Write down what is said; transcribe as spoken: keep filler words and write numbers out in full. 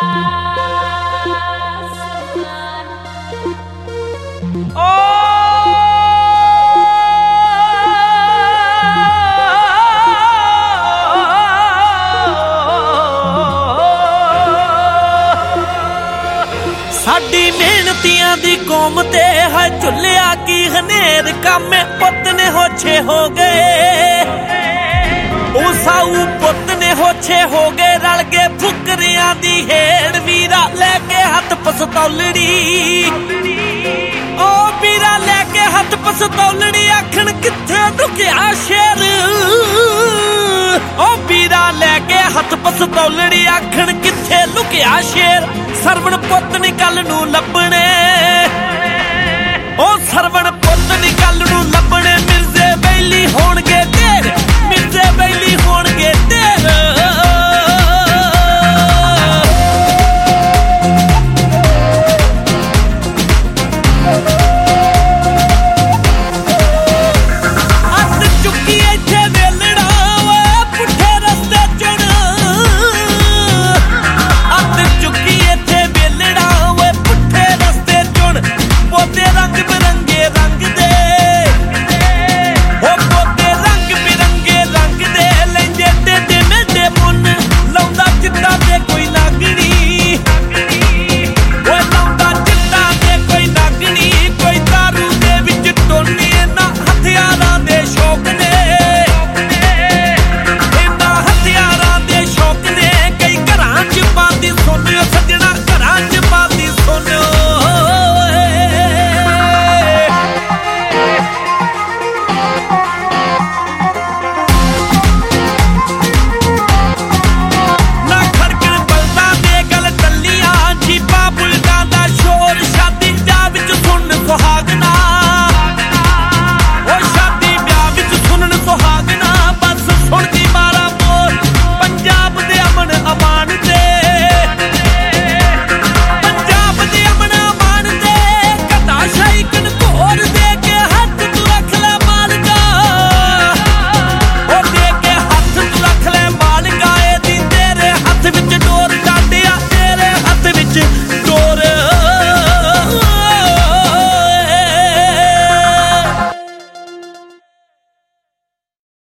साडी मेहनतियां दी कौम ते है झुलिया की हनेर कामे पुत ने होछे हो गए ओ साऊ पुत ने होछे हो गए रल गए फुकरियां दी हेड़ वीरा लेके हथ पसतौलड़ी ओ वीरा लेके हथ पसतौलड़ी आखण किथे दुखिया शेर ओ वीरा लेके हथ पसतौलड़ी आखण किथे लुकिया शेर सरवण पुत नी कल नू लभण